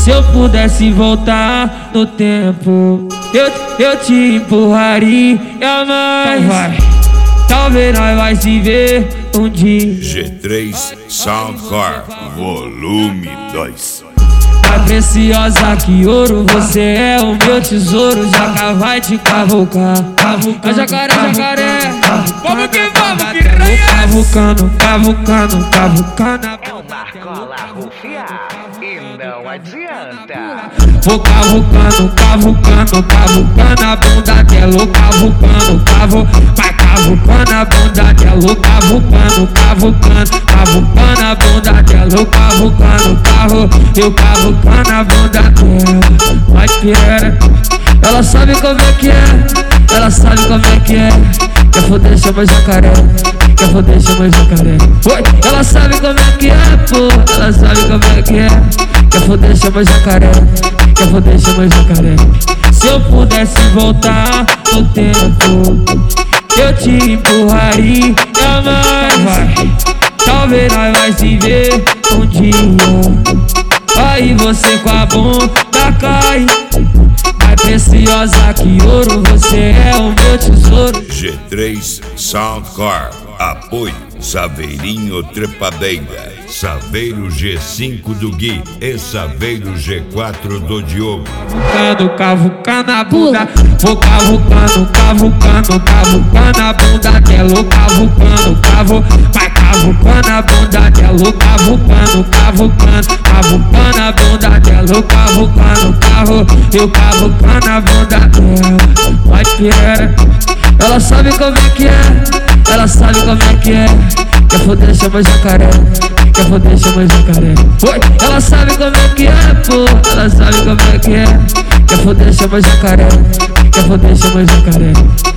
Se eu pudesse voltar no tempo, eu te empurraria mais. Então vai. Talvez nós vai se ver um dia. G3 Soundcore Volume 2. Mais preciosa que ouro, você é o meu tesouro. Jaca vai te cavucar. Jacaré, jacaré. Vamos que vamos, piranha. Cavucando, cavucando, cavucando. É uma cola rufia e não adianta. Vou cavucando, cavucando, cavucando a bunda dela. Cavucando, vai cavucando a bunda dela. Cavucando, cavucando, cavucando a bunda dela. Cavucando, eu cavucando a bunda dela. Vai piranha. Ela sabe como é que é, ela sabe como é que é. Quer foder, chama jacaré. Quer foder, chama jacaré. Oi, ela sabe como é que é, pô. Ela sabe como é que é. Quer foder, chama jacaré. Quer foder, chama jacaré. Se eu pudesse voltar no tempo, eu te empurraria mais. Talvez nós vai se ver um dia. Aí você com a bunda cai. Mais preciosa que ouro, você é o meu tesouro. G3 Soundcore. Apoio Saveirinho Trepadeira, Saveiro G5 do Gui e Saveiro G4 do Diogo. Cavucando a bunda. Vou cavucando, cavucando, cavucando a bunda dela. Cavucando, vai cavucando a bunda dela. Cavucando, cavucando a bunda dela. Cavucando, eu cavucando a bunda dela. Vai piranha. Ela sabe como é que é, ela sabe como é que é. Quer foder, chama jacaré. Quer foder, chama jacaré. Oi, ela sabe como é que é, pô. Ela sabe como é que é. Quer foder, chama jacaré. Quer foder, chama jacaré.